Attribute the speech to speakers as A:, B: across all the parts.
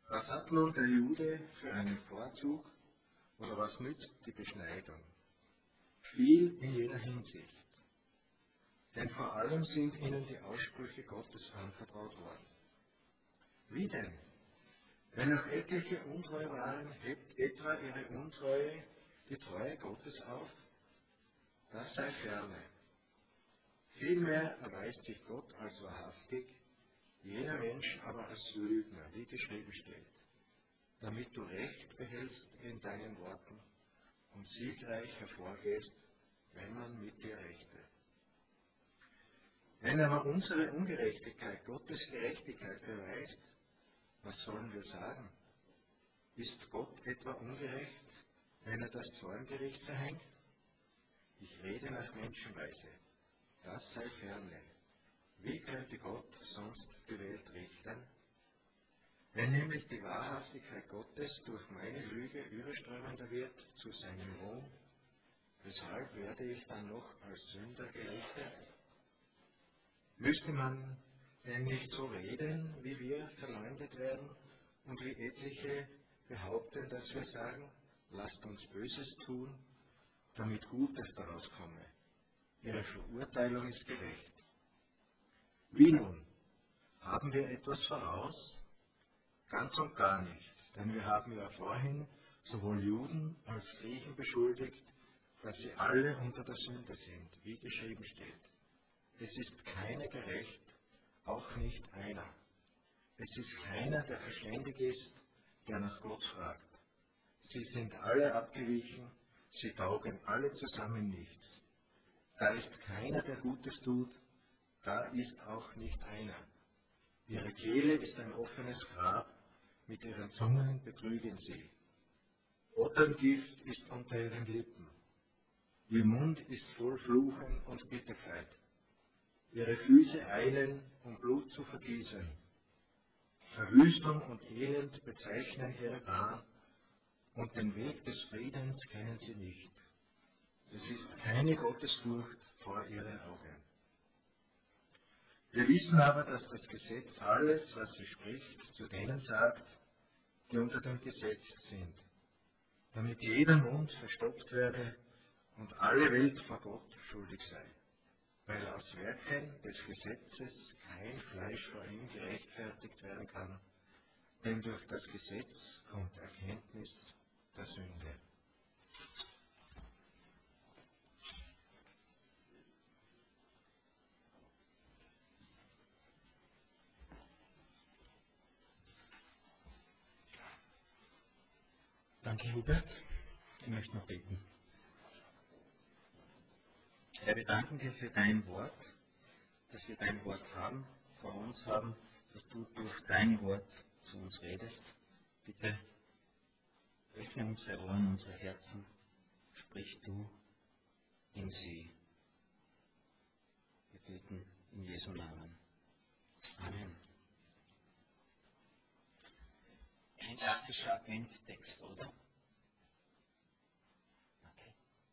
A: Was hat nun der Jude für einen Vorzug oder was nützt die Beschneidung? Viel in jeder Hinsicht. Denn vor allem sind ihnen die Aussprüche Gottes anvertraut worden. Wie denn? Wenn auch etliche untreu waren, hebt etwa ihre Untreue die Treue Gottes auf? Das sei ferne. Vielmehr erweist sich Gott als wahrhaftig, jeder Mensch aber als Lügner, wie geschrieben steht, damit du Recht behältst in deinen Worten und siegreich hervorgehst, wenn man mit dir rechte. Wenn aber unsere Ungerechtigkeit Gottes Gerechtigkeit beweist, was sollen wir sagen? Ist Gott etwa ungerecht, wenn er das Zorngericht verhängt? Ich rede nach Menschenweise. Das sei ferne. Wie könnte Gott sonst die Welt richten? Wenn nämlich die Wahrhaftigkeit Gottes durch meine Lüge überströmender wird zu seinem Ruhm, weshalb werde ich dann noch als Sünder gerichtet? Müsste man denn nicht so reden, wie wir verleumdet werden und wie etliche behaupten, dass wir sagen, lasst uns Böses tun, damit Gutes daraus komme. Ihre Verurteilung ist gerecht. Wie nun? Haben wir etwas voraus? Ganz und gar nicht, denn wir haben ja vorhin sowohl Juden als Griechen beschuldigt, dass sie alle unter der Sünde sind, wie geschrieben steht. Es ist keiner gerecht, auch nicht einer. Es ist keiner, der verständig ist, der nach Gott fragt. Sie sind alle abgewichen, sie taugen alle zusammen nichts. Da ist keiner, der Gutes tut, da ist auch nicht einer. Ihre Kehle ist ein offenes Grab, mit ihren Zungen betrügen sie. Otterngift ist unter ihren Lippen. Ihr Mund ist voll Fluchen und Bitterkeit. Ihre Füße eilen, um Blut zu vergießen. Verwüstung und Elend bezeichnen ihre Bahn, und den Weg des Friedens kennen sie nicht. Es ist keine Gottesfurcht vor ihren Augen. Wir wissen aber, dass das Gesetz alles, was sie spricht, zu denen sagt, die unter dem Gesetz sind, damit jeder Mund verstopft werde und alle Welt vor Gott schuldig sei, weil aus Werken des Gesetzes kein Fleisch vor ihm gerechtfertigt werden kann, denn durch das Gesetz kommt Erkenntnis der Sünde.
B: Danke, Hubert. Ich möchte noch beten. Herr, wir danken dir für dein Wort, dass wir dein Wort haben, vor uns haben, dass du durch dein Wort zu uns redest. Bitte öffne unsere Ohren, unsere Herzen, sprich du in sie. Wir beten in Jesu Namen. Amen. Kein klassischer Adventtext, oder? Okay.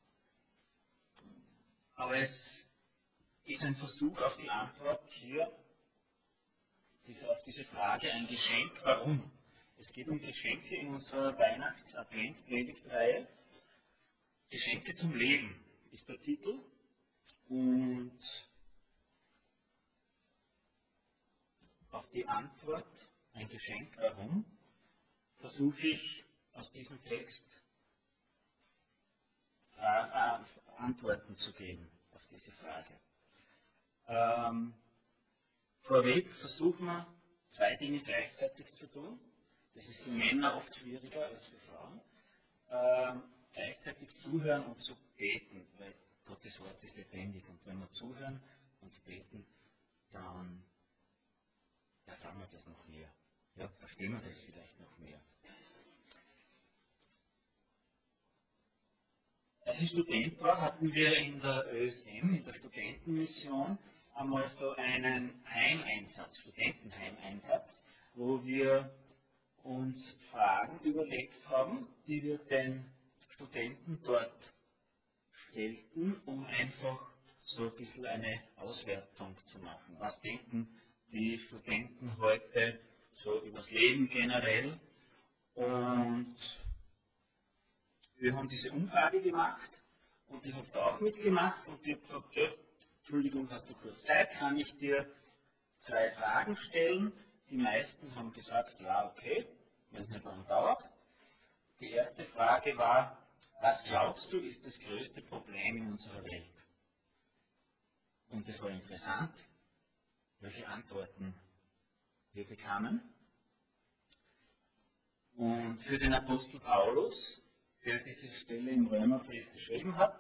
B: Aber es ist ein Versuch auf die Antwort hier, auf diese Frage, ein Geschenk, warum? Es geht um Geschenke in unserer Weihnachts-Advent-Predigtreihe. Geschenke zum Leben ist der Titel. Und auf die Antwort, ein Geschenk, warum, versuche ich aus diesem Text Antworten zu geben auf diese Frage. Vorweg versuchen wir, zwei Dinge gleichzeitig zu tun. Das ist für Männer oft schwieriger als für Frauen. Gleichzeitig zuhören und zu beten, weil Gottes Wort ist lebendig. Und wenn wir zuhören und beten, dann erfahren wir das noch mehr. Ja, verstehen wir das vielleicht noch mehr. Als ich Student war, hatten wir in der ÖSM, in der Studentenmission, einmal so einen Heimeinsatz, Studentenheimeinsatz, wo wir uns Fragen überlegt haben, die wir den Studenten dort stellten, um einfach so ein bisschen eine Auswertung zu machen. Was denken die Studenten heute so übers Leben generell. Und wir haben diese Umfrage gemacht und ich habe da auch mitgemacht und ich habe gesagt, ja, Entschuldigung, hast du kurz Zeit, kann ich dir 2 Fragen stellen? Die meisten haben gesagt, ja, okay, wenn es nicht lange dauert. Die erste Frage war, was glaubst du, ist das größte Problem in unserer Welt? Und das war interessant, welche Antworten wir bekamen. Und für den Apostel Paulus, der diese Stelle im Römerbrief geschrieben hat,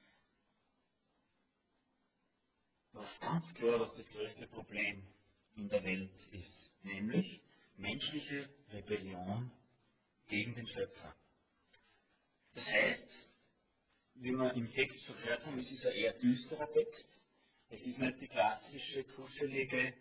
B: war ganz klar, was das größte Problem in der Welt ist, nämlich menschliche Rebellion gegen den Schöpfer. Das heißt, wie wir im Text so gehört haben, es ist ein eher düsterer Text. Es ist nicht die klassische, kuschelige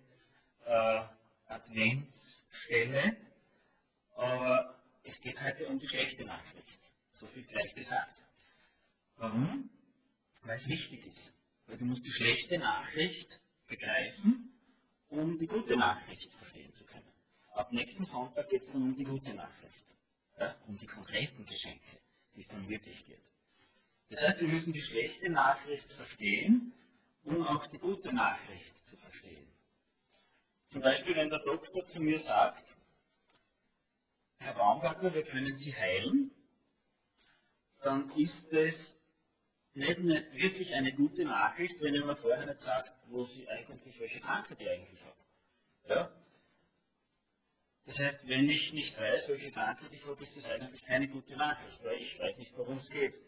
B: Adventsstelle, aber es geht heute um die schlechte Nachricht. So viel gleich gesagt. Warum? Weil es wichtig ist. Weil du musst die schlechte Nachricht begreifen, um die gute Nachricht verstehen zu können. Ab nächsten Sonntag geht es dann um die gute Nachricht. Ja? Um die konkreten Geschenke, die es dann wirklich geht. Das heißt, wir müssen die schlechte Nachricht verstehen, um auch die gute Nachricht zu verstehen. Zum Beispiel, wenn der Doktor zu mir sagt, Herr Baumgartner, wir können Sie heilen, dann ist es nicht wirklich eine gute Nachricht, wenn er mir vorher nicht sagt, welche Krankheit ich eigentlich habe. Ja? Das heißt, wenn ich nicht weiß, welche Krankheit ich habe, ist das eigentlich keine gute Nachricht, weil ich weiß nicht, worum es geht.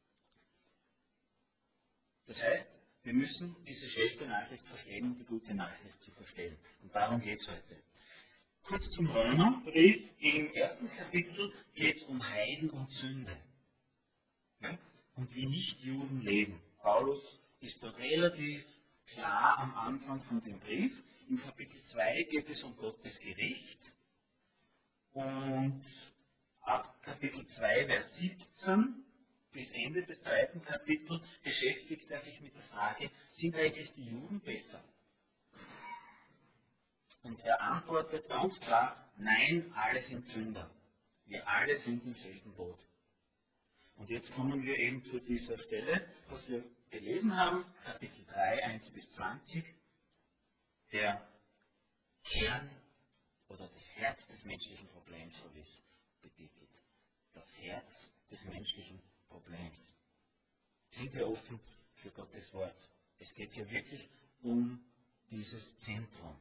B: Das heißt, wir müssen diese schlechte Nachricht verstehen, um die gute Nachricht zu verstehen. Und darum geht es heute. Kurz zum Römerbrief. Im ersten Kapitel geht es um Heiden und Sünde. Ja? Und wie Nichtjuden leben. Paulus ist da relativ klar am Anfang von dem Brief. Im Kapitel 2 geht es um Gottes Gericht. Und ab Kapitel 2, Vers 17 bis Ende des 3. Kapitels beschäftigt er sich mit der Frage, sind eigentlich die Juden besser? Und er antwortet ganz klar, nein, alle sind Sünder. Wir alle sind im selben Boot. Und jetzt kommen wir eben zu dieser Stelle, was wir gelesen haben, Kapitel 3, 1 bis 20, der Kern oder das Herz des menschlichen Problems, so wie es betitelt. Das Herz des menschlichen Problems. Sind wir offen für Gottes Wort? Es geht hier wirklich um dieses Zentrum.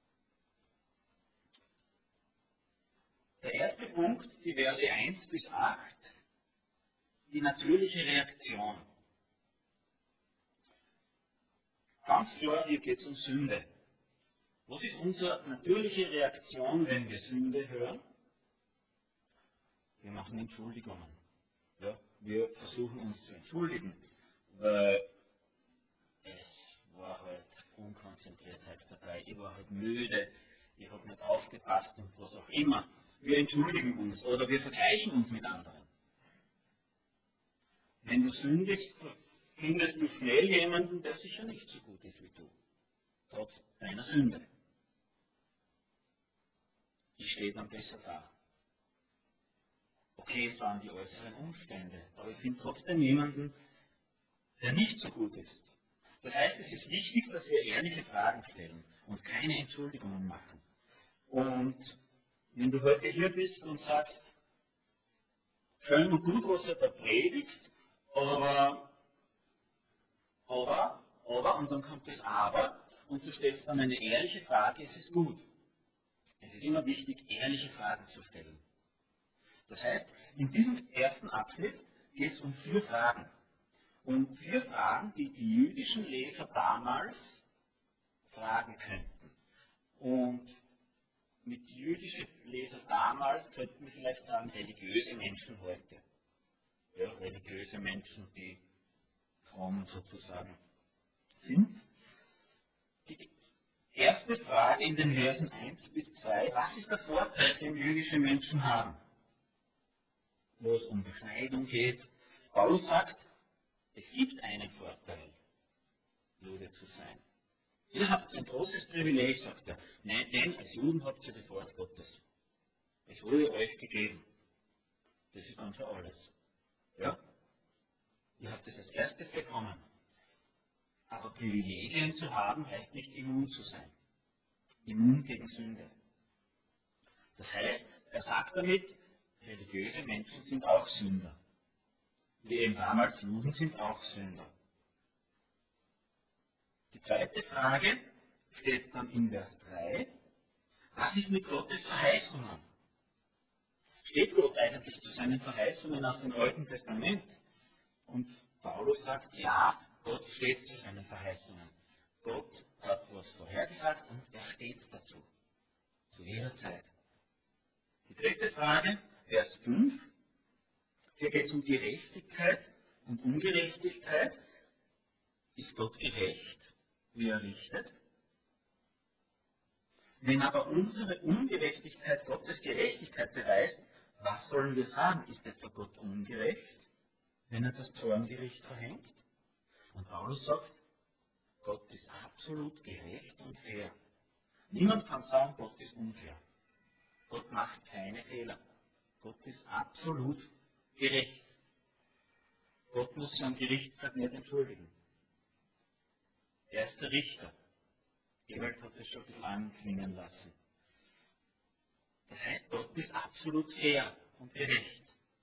B: Der erste Punkt, die Verse 1 bis 8, die natürliche Reaktion. Ganz klar, hier geht es um Sünde. Was ist unsere natürliche Reaktion, wenn wir Sünde hören? Wir machen Entschuldigungen. Ja, wir versuchen uns zu entschuldigen, weil es war halt Unkonzentriertheit dabei, ich war halt müde, ich habe nicht aufgepasst und was auch immer. Wir entschuldigen uns oder wir vergleichen uns mit anderen. Wenn du sündigst, findest du schnell jemanden, der sicher nicht so gut ist wie du, trotz deiner Sünde. Ich stehe dann besser da. Okay, es waren die äußeren Umstände, aber ich finde trotzdem jemanden, der nicht so gut ist. Das heißt, es ist wichtig, dass wir ehrliche Fragen stellen und keine Entschuldigungen machen. Und wenn du heute hier bist und sagst, schön und gut, was er da predigt, aber, und dann kommt das Aber, und du stellst dann eine ehrliche Frage, ist es gut. Es ist immer wichtig, ehrliche Fragen zu stellen. Das heißt, in diesem ersten Abschnitt geht es um 4 Fragen. Um 4 Fragen, die die jüdischen Leser damals fragen könnten. Und mit jüdischen Leser damals könnten wir vielleicht sagen, religiöse Menschen heute. Ja, religiöse Menschen, die fromm sozusagen sind. Die erste Frage in den Versen 1 bis 2, was ist der Vorteil, den jüdische Menschen haben? Wo es um Beschneidung geht. Paulus sagt, es gibt einen Vorteil, Jude zu sein. Ihr habt ein großes Privileg, sagt er. Nein, denn als Juden habt ihr das Wort Gottes. Es wurde euch gegeben. Das ist dann für alles. Ja? Ihr habt es als erstes bekommen. Aber Privilegien zu haben, heißt nicht immun zu sein. Immun gegen Sünde. Das heißt, er sagt damit, religiöse Menschen sind auch Sünder. Wir eben damals Juden sind auch Sünder. Die zweite Frage steht dann in Vers 3. Was ist mit Gottes Verheißungen? Steht Gott eigentlich zu seinen Verheißungen aus dem Alten Testament? Und Paulus sagt, ja, Gott steht zu seinen Verheißungen. Gott hat was vorhergesagt und er steht dazu. Zu jeder Zeit. Die dritte Frage, Vers 5. Hier geht es um Gerechtigkeit und Ungerechtigkeit. Ist Gott gerecht, wie er richtet? Wenn aber unsere Ungerechtigkeit Gottes Gerechtigkeit beweist, was sollen wir sagen? Ist etwa Gott ungerecht, wenn er das Zorngericht verhängt? Und Paulus sagt, Gott ist absolut gerecht und fair. Niemand kann sagen, Gott ist unfair. Gott macht keine Fehler. Gott ist absolut gerecht. Gott muss sich am Gerichtstag nicht entschuldigen. Er ist der Richter. Ewald hat es schon ein bisschen anklingen lassen. Das heißt, Gott ist absolut fair und gerecht.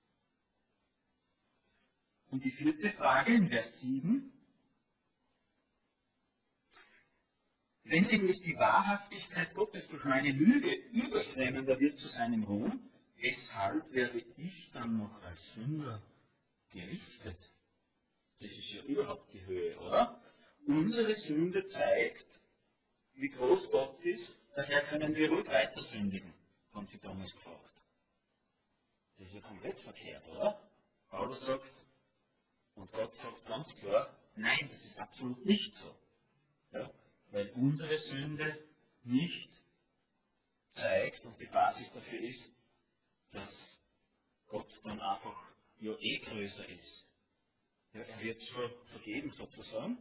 B: Und die vierte Frage in Vers 7. Wenn nämlich die Wahrhaftigkeit Gottes durch meine Lüge überströmender wird zu seinem Ruhm, weshalb werde ich dann noch als Sünder gerichtet? Das ist ja überhaupt die Höhe, oder? Unsere Sünde zeigt, wie groß Gott ist, daher können wir ruhig weiter sündigen, haben sie damals gefragt. Das ist ja komplett verkehrt, oder? Paulus sagt, und Gott sagt ganz klar, nein, das ist absolut nicht so. Ja? Weil unsere Sünde nicht zeigt und die Basis dafür ist, dass Gott dann einfach ja größer ist. Ja, er wird schon vergeben sozusagen.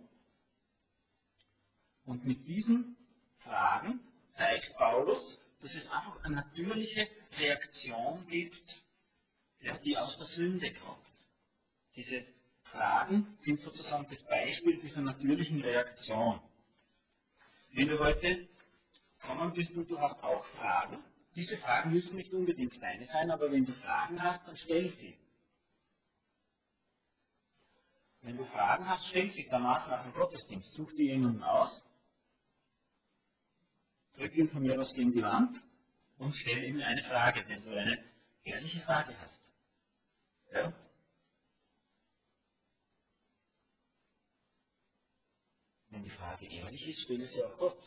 B: Und mit diesen Fragen zeigt Paulus, dass es einfach eine natürliche Reaktion gibt, ja, die aus der Sünde kommt. Diese Fragen sind sozusagen das Beispiel dieser natürlichen Reaktion. Wenn du heute kommen bist und du hast auch Fragen, diese Fragen müssen nicht unbedingt deine sein, aber wenn du Fragen hast, dann stell sie. Wenn du Fragen hast, stell sie danach nach dem Gottesdienst. Such dir jemanden aus, drück ihn von mir was gegen die Wand und stell ihm eine Frage, wenn du eine ehrliche Frage hast. Ja? Wenn die Frage ehrlich ist, stelle sie auch Gott.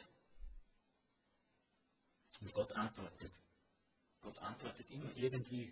B: Und Gott antwortet. Gott antwortet immer irgendwie.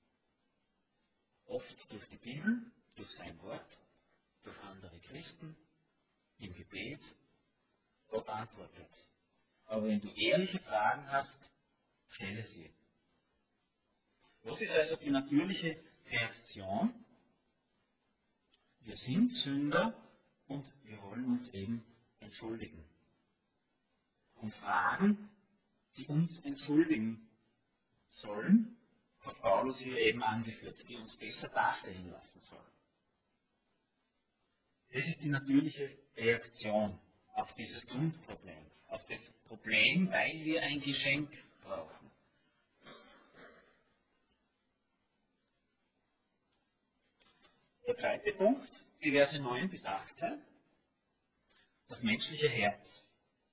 B: Oft durch die Bibel, durch sein Wort, durch andere Christen, im Gebet. Gott antwortet. Aber wenn du ehrliche Fragen hast, stelle sie. Was ist also die natürliche Reaktion? Wir sind Sünder und wir wollen uns eben entschuldigen. Und Fragen, die uns entschuldigen sollen, hat Paulus hier eben angeführt, die uns besser darstellen lassen sollen. Das ist die natürliche Reaktion auf dieses Grundproblem, auf das Problem, weil wir ein Geschenk brauchen. Der zweite Punkt, die Verse 9 bis 18, das menschliche Herz.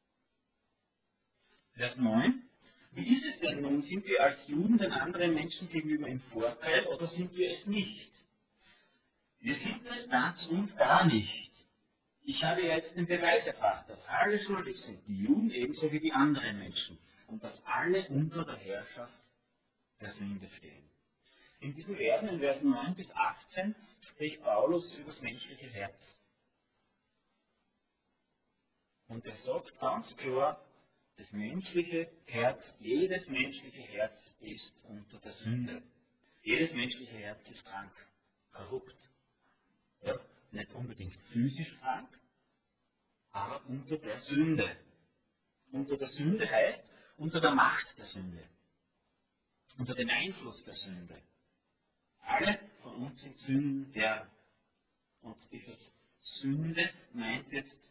B: Vers 9. Wie ist es denn nun? Sind wir als Juden den anderen Menschen gegenüber im Vorteil oder sind wir es nicht? Wir sind es ganz und gar nicht. Ich habe jetzt den Beweis erbracht, dass alle schuldig sind, die Juden ebenso wie die anderen Menschen, und dass alle unter der Herrschaft der Sünde stehen. In diesen Versen, in Versen 9 bis 18, spricht Paulus über das menschliche Herz. Und er sagt ganz klar, das menschliche Herz, jedes menschliche Herz ist unter der Sünde. Jedes menschliche Herz ist krank, korrupt. Ja, nicht unbedingt physisch krank, aber unter der Sünde. Unter der Sünde heißt, unter der Macht der Sünde, unter dem Einfluss der Sünde. Alle von uns sind Sünder. Und diese Sünde meint jetzt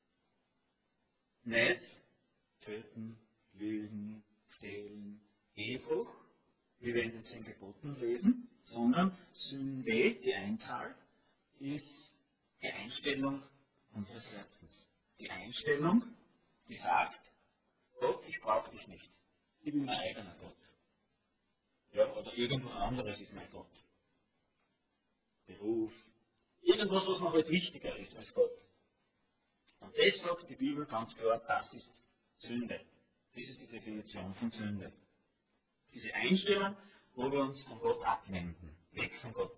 B: nicht töten, lügen, stehlen, Ehebruch, wie wir in den 10 Geboten lesen, sondern Sünde, die Einzahl, ist die Einstellung unseres Herzens. Die Einstellung, die sagt, Gott, ich brauche dich nicht. Ich bin mein eigener Gott. Ja, oder irgendwas anderes ist mein Gott. Beruf. Irgendwas, was mir halt wichtiger ist als Gott. Und das sagt die Bibel ganz klar, das ist Sünde. Das ist die Definition von Sünde. Diese Einstellung, wo wir uns von Gott abwenden. Weg von Gott.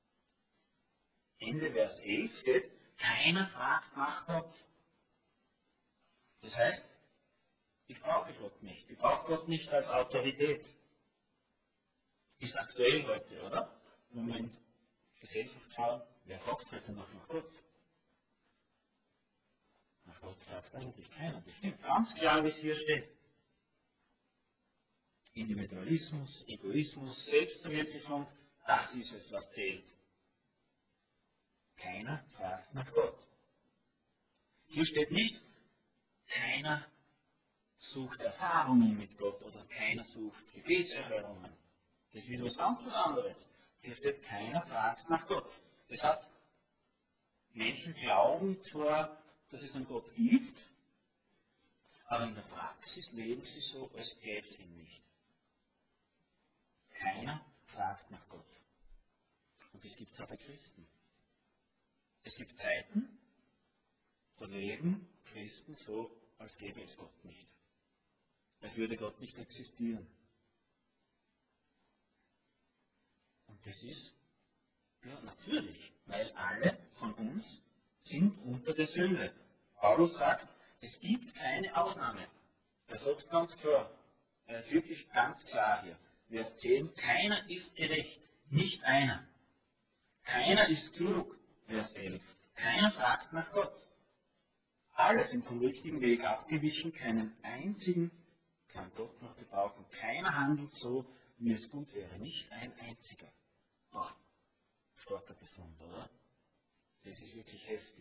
B: Ende Vers 11 steht, keiner fragt nach Gott. Das heißt, ich brauche Gott nicht. Ich brauche Gott nicht als Autorität. Ist aktuell heute, oder? Wenn wir in die Gesellschaft schauen, wer fragt heute noch nach Gott? Nach Gott fragt eigentlich keiner. Das stimmt ganz klar, wie es hier steht. Individualismus, Egoismus, Selbstverwirklichung, das ist es, was zählt. Keiner fragt nach Gott. Hier steht nicht, keiner sucht Erfahrungen mit Gott oder keiner sucht Gebetserhörungen. Das ist wieder was ganz anderes. Hier steht, keiner fragt nach Gott. Das heißt, Menschen glauben zwar, dass es einen Gott gibt, aber in der Praxis leben sie so, als gäbe es ihn nicht. Keiner fragt nach Gott. Und das gibt es auch bei Christen. Es gibt Zeiten, da leben Christen so, als gäbe es Gott nicht. Als würde Gott nicht existieren. Und das ist ja natürlich, weil alle von uns sind unter der Sünde. Paulus sagt, es gibt keine Ausnahme. Er sagt ganz klar, er ist wirklich ganz klar hier. Vers 10, keiner ist gerecht, nicht einer. Keiner ist klug. Vers 11, keiner fragt nach Gott. Alle sind vom richtigen Weg abgewichen, keinen einzigen kann Gott noch gebrauchen. Keiner handelt so, wie es gut wäre, nicht ein einziger. Boah, starker Befund, oder? Das ist wirklich heftig.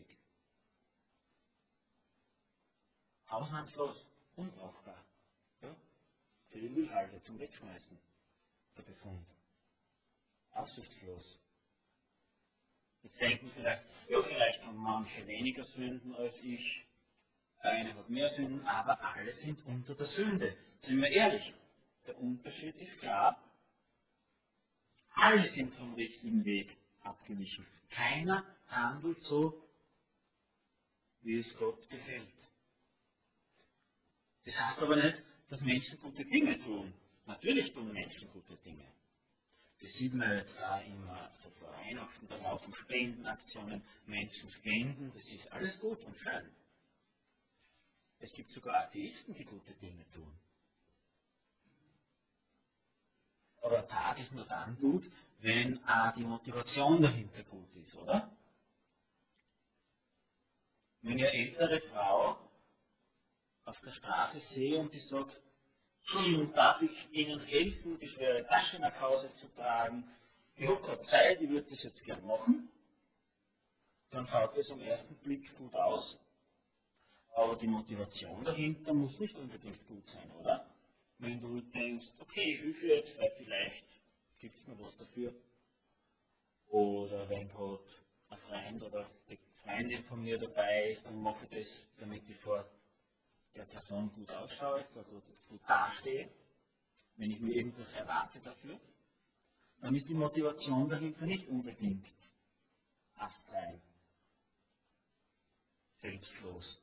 B: Ausnahmslos, unbrauchbar. Ja? Für die Müllhalde zum Wegschmeißen, der Befund. Aussichtslos. Jetzt denken vielleicht, ja, vielleicht haben manche weniger Sünden als ich, der eine hat mehr Sünden, aber alle sind unter der Sünde. Sind wir ehrlich, der Unterschied ist klar. Alle sind vom richtigen Weg abgewichen. Keiner handelt so, wie es Gott gefällt. Das heißt aber nicht, dass Menschen gute Dinge tun. Natürlich tun Menschen gute Dinge. Das sieht man jetzt auch immer so vor Weihnachten, da laufen Spendenaktionen, Menschen spenden, das ist alles gut und schön. Es gibt sogar Atheisten, die gute Dinge tun. Aber eine Tat ist nur dann gut, wenn auch die Motivation dahinter gut ist, oder? Wenn ich eine ältere Frau auf der Straße sehe und die sagt, Entschuldigung, darf ich Ihnen helfen, die schwere Tasche nach Hause zu tragen? Ich habe gerade Zeit, ich würde das jetzt gern machen. Dann schaut es am ersten Blick gut aus. Aber die Motivation dahinter muss nicht unbedingt gut sein, oder? Wenn du denkst, okay, ich helfe jetzt, weil vielleicht gibt es mir was dafür. Oder wenn gerade ein Freund oder die Freundin von mir dabei ist, dann mache ich das, damit ich vor der Person gut ausschaue, gut dastehe. Wenn ich mir irgendwas erwarte dafür, dann ist die Motivation dahinter nicht unbedingt astrein, selbstlos.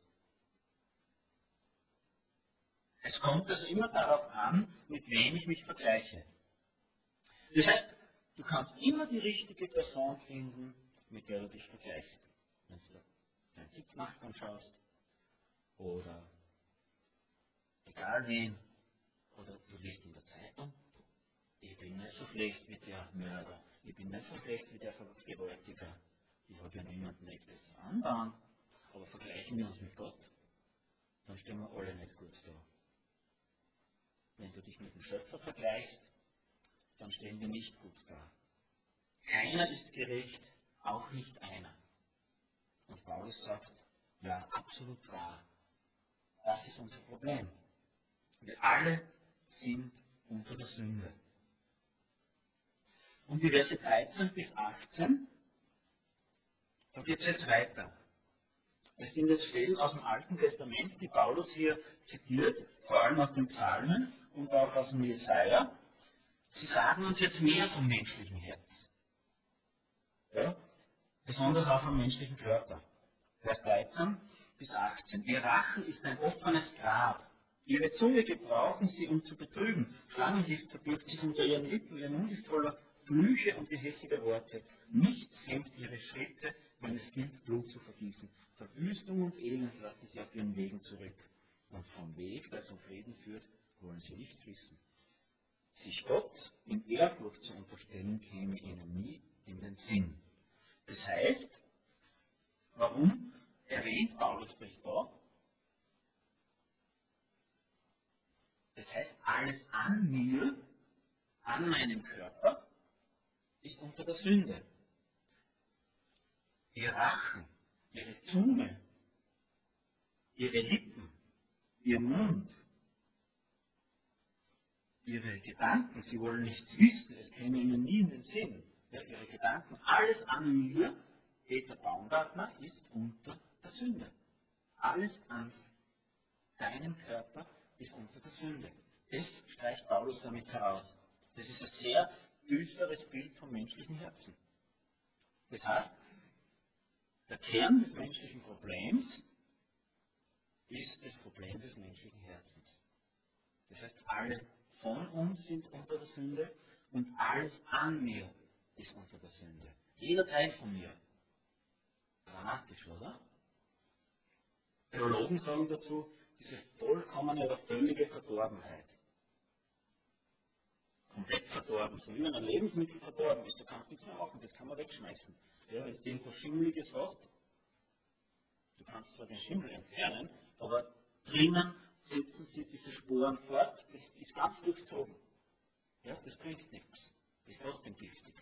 B: Es kommt also immer darauf an, mit wem ich mich vergleiche. Das heißt, du kannst immer die richtige Person finden, mit der du dich vergleichst. Wenn du deinen Sitznachbarn schaust, oder egal wen, oder du liest in der Zeitung, ich bin nicht so schlecht wie der Mörder, ich bin nicht so schlecht wie der Vergewaltiger, ich habe ja niemanden etwas anbauen, aber vergleichen wir uns mit Gott. dann stehen wir alle nicht gut da. Wenn du dich mit dem Schöpfer vergleichst, dann stehen wir nicht gut da. Keiner ist gerecht, auch nicht einer. Und Paulus sagt, ja, absolut wahr. Das ist unser Problem. Wir alle sind unter der Sünde. Und die Verse 13 bis 18, da geht es jetzt weiter. Es sind jetzt Stellen aus dem Alten Testament, die Paulus hier zitiert, vor allem aus den Psalmen und auch aus dem Jesaja. Sie sagen uns jetzt mehr vom menschlichen Herz. Ja? Besonders auch vom menschlichen Körper. Vers 13 bis 18. Ihr Rachen ist ein offenes Grab. Ihre Zunge gebrauchen sie, um zu betrügen. Schlangengift verbirgt sich unter ihren Lippen. Ihr Mund ist voller Flüche und gehässige Worte. Nichts hemmt ihre Schritte, wenn es gilt, Blut zu vergießen. Verwüstung und Elend lassen sie auf ihren Wegen zurück. Und vom Weg, der zum Frieden führt, wollen sie nichts wissen. Sich Gott in Ehrfurcht zu unterstellen, käme ihnen nie in den Sinn. Das heißt, warum erwähnt Paulus das da? Das heißt, alles an mir, an meinem Körper, ist unter der Sünde. Ihr Rachen, ihre Zunge, ihre Lippen, ihr Mund, ihre Gedanken, sie wollen nichts wissen, es käme ihnen nie in den Sinn. Ja, ihre Gedanken, alles an mir, Peter Baumgartner, ist unter der Sünde. Alles an deinem Körper ist unter der Sünde. Das streicht Paulus damit heraus. Das ist ein sehr düsteres Bild vom menschlichen Herzen. Das heißt, der Kern des menschlichen Problems ist das Problem des menschlichen Herzens. Das heißt, alle von uns sind unter der Sünde und alles an mir ist unter der Sünde. Jeder Teil von mir. Dramatisch, oder? Theologen sagen dazu, diese vollkommene oder völlige Verdorbenheit. Komplett verdorben. So wie wenn ein Lebensmittel verdorben ist, du kannst nichts mehr machen, das kann man wegschmeißen. Ja, wenn du irgendwas Schimmeliges hast, du kannst zwar den Schimmel entfernen, aber drinnen setzen sich diese Sporen fort, das ist ganz durchzogen. Ja, das bringt nichts. Ist trotzdem giftig.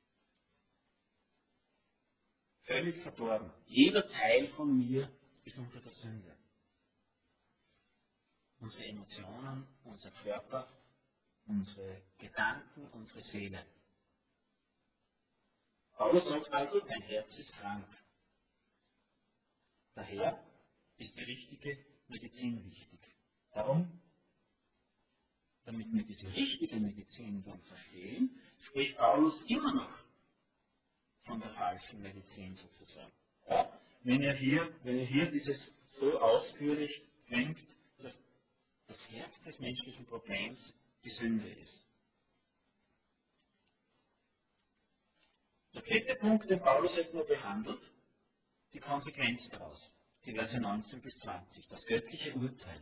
B: Völlig verdorben. Jeder Teil von mir ist unter der Sünde. Unsere Emotionen, unser Körper, unsere Gedanken, unsere Seele. Paulus sagt also, dein Herz ist krank. Daher ist die richtige Medizin wichtig. Darum, damit wir diese richtige Medizin dann verstehen, spricht Paulus immer noch von der falschen Medizin sozusagen. Ja? Wenn er hier dieses so ausführlich denkt, dass das Herz des menschlichen Problems die Sünde ist. Der dritte Punkt, den Paulus jetzt nur behandelt, die Konsequenz daraus. Die Verse 19 bis 20, das göttliche Urteil.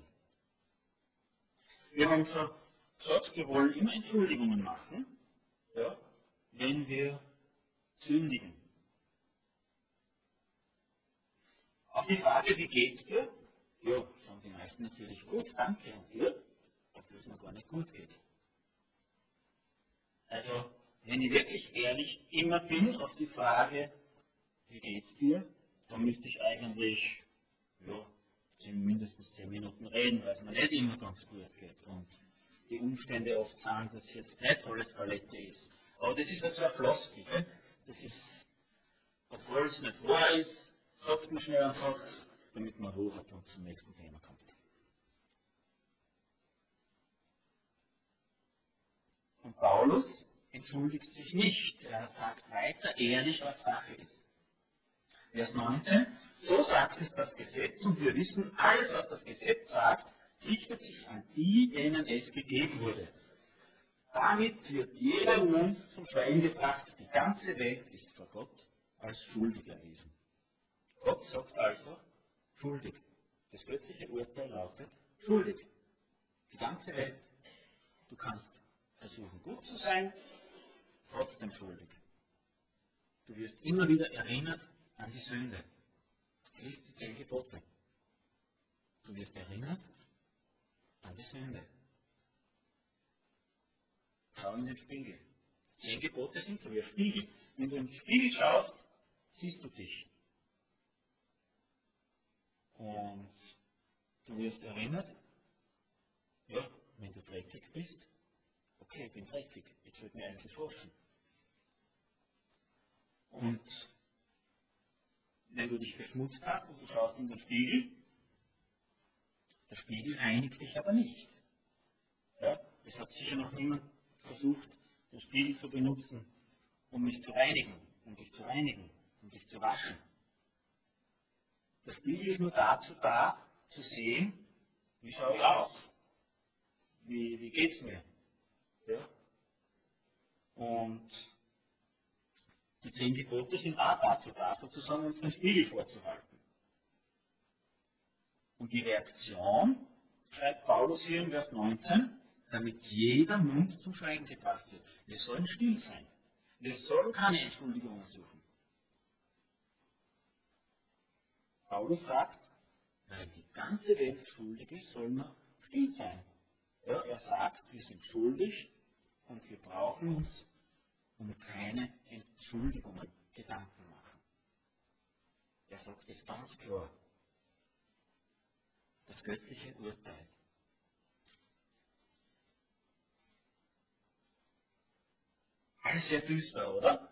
B: Wir haben schon gesagt, wir wollen immer Entschuldigungen machen, ja, wenn wir sündigen. Auf die Frage, wie geht's dir? Ja, sagen die meisten natürlich gut, danke, und dir? Obwohl es mir gar nicht gut geht. Also, wenn ich wirklich ehrlich immer bin auf die Frage, wie geht's dir, dann müsste ich eigentlich mindestens 10 Minuten reden, weil es mir nicht immer ganz gut geht und die Umstände oft sagen, dass es jetzt nicht alles Palette ist. Aber das ist halt so eine Floskel. Das ist, obwohl es nicht wahr ist, sagt man schnell einen Satz, damit man Ruhe hat und zum nächsten Thema kommt. Und Paulus entschuldigt sich nicht. Er sagt weiter ehrlich, was Sache ist. Vers 19. So sagt es das Gesetz und wir wissen, alles, was das Gesetz sagt, richtet sich an die, denen es gegeben wurde. Damit wird jeder Mund zum Schweigen gebracht. Die ganze Welt ist vor Gott als schuldig erwiesen. Gott sagt also, schuldig. Das göttliche Urteil lautet, schuldig. Die ganze Welt. Du kannst versuchen, gut zu sein, trotzdem schuldig. Du wirst immer wieder erinnert an die Sünde. Das ist die 10 Gebote. Du wirst erinnert an die Sünde. Schau in den Spiegel. 10 Gebote sind so wie ein Spiegel. Wenn du in den Spiegel schaust, siehst du dich. Und du wirst erinnert, ja, wenn du dreckig bist, okay, ich bin dreckig, jetzt sollte mir eigentlich waschen. Und wenn du dich verschmutzt hast und du schaust in den Spiegel, der Spiegel reinigt dich aber nicht. Ja? Es hat sicher noch niemand versucht, den Spiegel zu benutzen, um mich zu reinigen, um dich zu reinigen, um dich zu waschen. Der Spiegel ist nur dazu da, zu sehen, wie schaue ich aus, wie geht es mir. Ja? Und die 10 Gebote sind auch dazu da, sozusagen uns den Spiegel vorzuhalten. Und die Reaktion, schreibt Paulus hier in Vers 19, damit jeder Mund zum Schweigen gebracht wird. Wir sollen still sein. Wir sollen keine Entschuldigungen suchen. Paulus sagt, weil die ganze Welt schuldig ist, sollen wir still sein. Ja, er sagt, wir sind schuldig und wir brauchen uns um keine Entschuldigungen Gedanken machen. Er sagt es ganz klar. Das göttliche Urteil. Alles sehr düster, oder?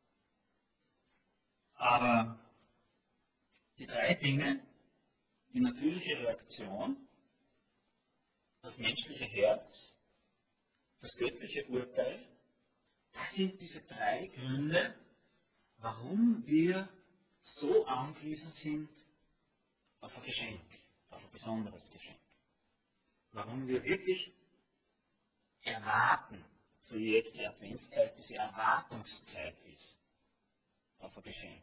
B: Aber die 3 Dinge, die natürliche Reaktion, das menschliche Herz, das göttliche Urteil, das sind diese 3 Gründe, warum wir so angewiesen sind auf ein Geschenk, auf ein besonderes Geschenk. Warum wir wirklich erwarten, so wie jetzt die Adventszeit diese Erwartungszeit ist, auf ein Geschenk.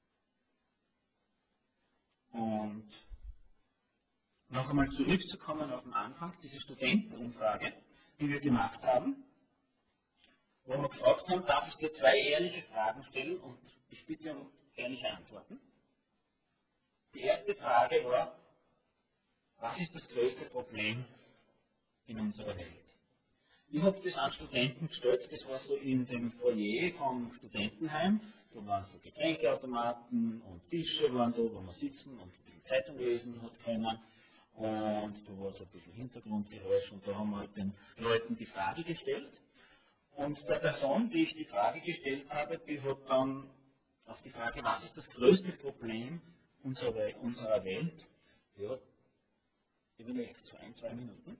B: Und noch einmal zurückzukommen auf den Anfang, diese Studentenumfrage, die wir gemacht haben, wo wir gefragt haben, darf ich dir 2 ehrliche Fragen stellen und ich bitte um ehrliche Antworten. Die erste Frage war, was ist das größte Problem in unserer Welt? Ich habe das an Studenten gestellt, das war so in dem Foyer vom Studentenheim, da waren so Getränkeautomaten und Tische waren da, wo man sitzen und ein bisschen Zeitung lesen hat können. Und da war so ein bisschen Hintergrundgeräusch und da haben wir halt den Leuten die Frage gestellt. Und der Person, die ich die Frage gestellt habe, die hat dann auf die Frage, was ist das größte Problem unserer Welt, ja, überlegt, so 1-2 Minuten.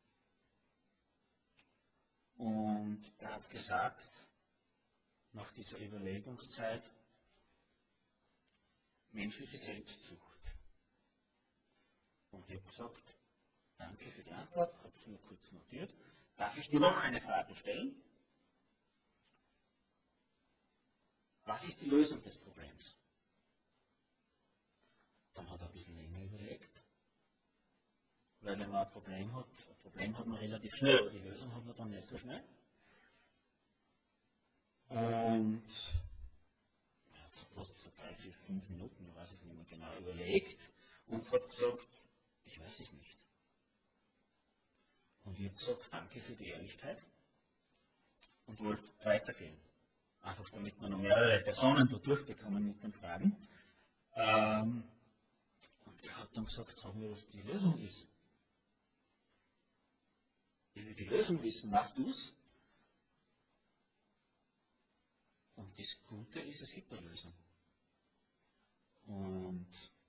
B: Und er hat gesagt, nach dieser Überlegungszeit, menschliche Selbstsucht. Und ich habe gesagt, danke für die Antwort, habe es nur kurz notiert. Darf ich dir noch eine Frage stellen? Was ist die Lösung des Problems? Dann hat er ein bisschen länger überlegt, weil wenn man ein Problem hat man relativ schnell, aber die Lösung hat man dann nicht so schnell. Und er hat fast so 3, 4, 5 Minuten, ich weiß es nicht mehr genau, überlegt und hat gesagt, ich weiß es nicht. Und ich habe gesagt, danke für die Ehrlichkeit und wollte weitergehen. Einfach damit wir noch mehrere Personen da durchbekommen mit den Fragen. Und er hat dann gesagt, sag mir, was die Lösung ist. Ich will die Lösung wissen, machst du es? Und das Gute ist, es gibt eine Lösung. Und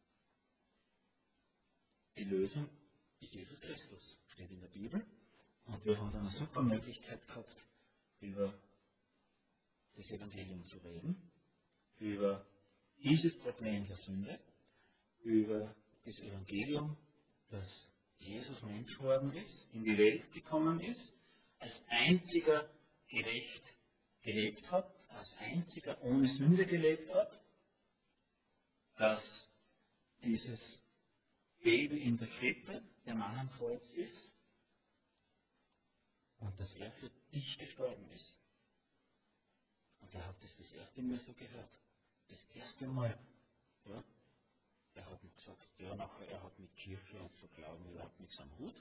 B: die Lösung ist Jesus Christus, steht in der Bibel. Und wir haben dann eine super Möglichkeit gehabt, über das Evangelium zu reden, über dieses Problem der Sünde, über das Evangelium, dass Jesus Mensch geworden ist, in die Welt gekommen ist, als einziger gerecht gelebt hat, als einziger ohne Sünde gelebt hat, dass dieses Baby in der Krippe der Mann am Kreuz ist und dass er für dich gestorben ist. Und er hat das erste Mal so gehört. Das erste Mal. Ja, er hat mir gesagt, sagt, ja, nachher, er hat mit Kirche und so Glauben überhaupt nichts am Hut.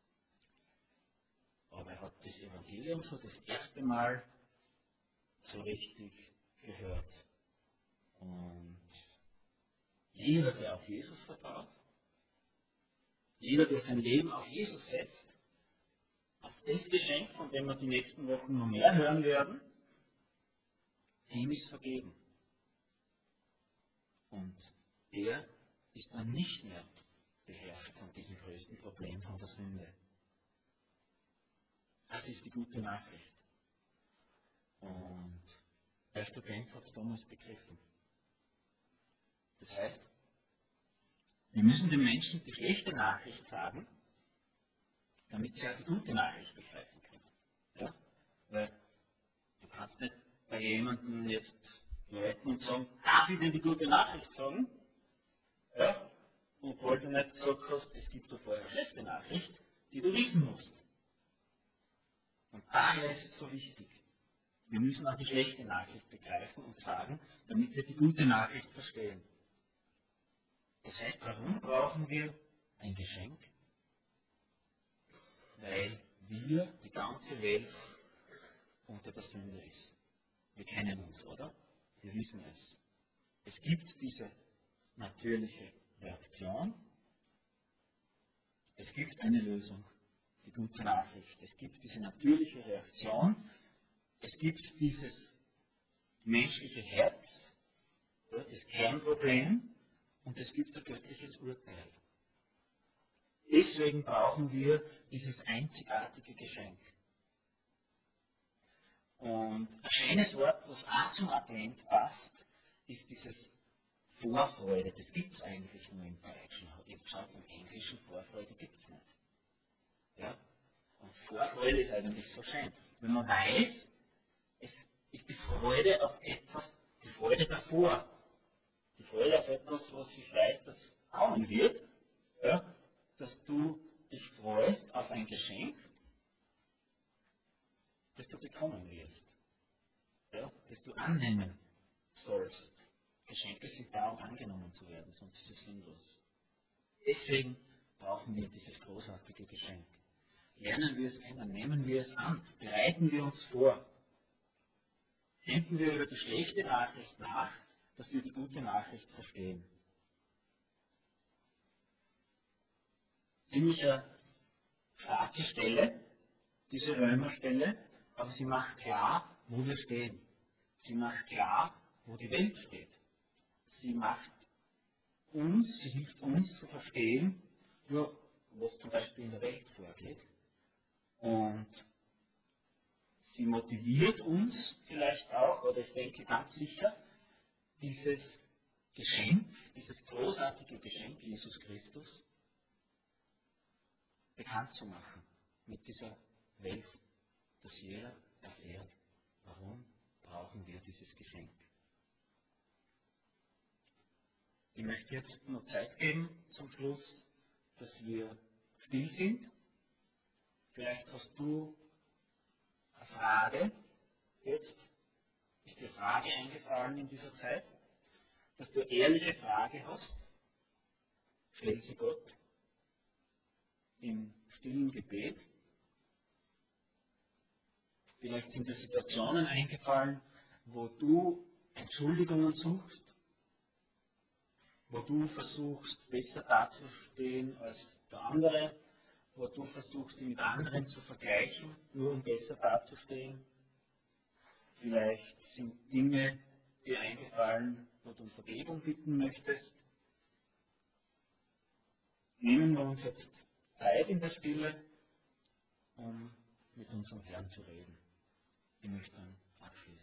B: Aber er hat das Evangelium so das erste Mal so richtig gehört. Und jeder, der auf Jesus vertraut, jeder, der sein Leben auf Jesus setzt, auf das Geschenk, von dem wir die nächsten Wochen noch mehr hören werden, dem ist vergeben. Und der ist dann nicht mehr beherrscht von diesem größten Problem, von der Sünde. Das ist die gute Nachricht. Und der Student hat es damals begriffen. Das heißt, wir müssen den Menschen die schlechte Nachricht sagen, damit sie auch die gute Nachricht begreifen können. Ja? Weil du kannst nicht bei jemandem jetzt läuten und sagen, darf ich denn die gute Nachricht sagen? Ja? Obwohl du nicht gesagt hast, es gibt da vorher eine schlechte Nachricht, die du wissen musst. Und daher ist es so wichtig. Wir müssen auch die schlechte Nachricht begreifen und sagen, damit wir die gute Nachricht verstehen. Das heißt, warum brauchen wir ein Geschenk? Weil die ganze Welt unter der Sünde ist. Wir kennen uns, oder? Wir wissen es. Es gibt diese natürliche Reaktion. Es gibt eine Lösung, die gute Nachricht. Es gibt diese natürliche Reaktion. Es gibt dieses menschliche Herz, das Kernproblem, und es gibt ein göttliches Urteil. Deswegen brauchen wir dieses einzigartige Geschenk. Und ein schönes Wort, was auch zum Advent passt, ist dieses Vorfreude. Das gibt es eigentlich nur im Deutschen. Ich habe geschaut, im Englischen Vorfreude gibt es nicht. Ja? Und Vorfreude ist eigentlich so schön. Wenn man weiß, es ist die Freude auf etwas, die Freude davor. Die Freude auf etwas, was ich weiß, das kommen wird. Ja? Dass du dich freust auf ein Geschenk, das du bekommen wirst. Ja? Das du annehmen sollst. Geschenke sind da, um angenommen zu werden, sonst ist es sinnlos. Deswegen brauchen wir dieses großartige Geschenk. Lernen wir es kennen, nehmen wir es an, bereiten wir uns vor. Denken wir über die schlechte Nachricht nach, dass wir die gute Nachricht verstehen. Ziemlich eine starke Stelle, diese Römerstelle, aber sie macht klar, wo wir stehen. Sie macht klar, wo die Welt steht. Sie hilft uns zu verstehen, ja, was zum Beispiel in der Welt vorgeht. Und sie motiviert uns vielleicht auch, oder ich denke ganz sicher, dieses Geschenk, dieses großartige Geschenk Jesus Christus bekannt zu machen mit dieser Welt, dass jeder erfährt, warum brauchen wir dieses Geschenk. Ich möchte jetzt noch Zeit geben zum Schluss, dass wir still sind. Vielleicht hast du eine Frage. Jetzt ist dir Frage eingefallen in dieser Zeit, dass du ehrliche Frage hast. Stell sie Gott im stillen Gebet. Vielleicht sind dir Situationen eingefallen, wo du Entschuldigungen suchst, wo du versuchst, besser dazustehen als der andere, wo du versuchst, dich mit anderen zu vergleichen, nur um besser dazustehen. Vielleicht sind Dinge dir eingefallen, wo du um Vergebung bitten möchtest. Nehmen wir uns jetzt Zeit in der Stille, um mit unserem Herrn zu reden. Ich möchte dann abschließen.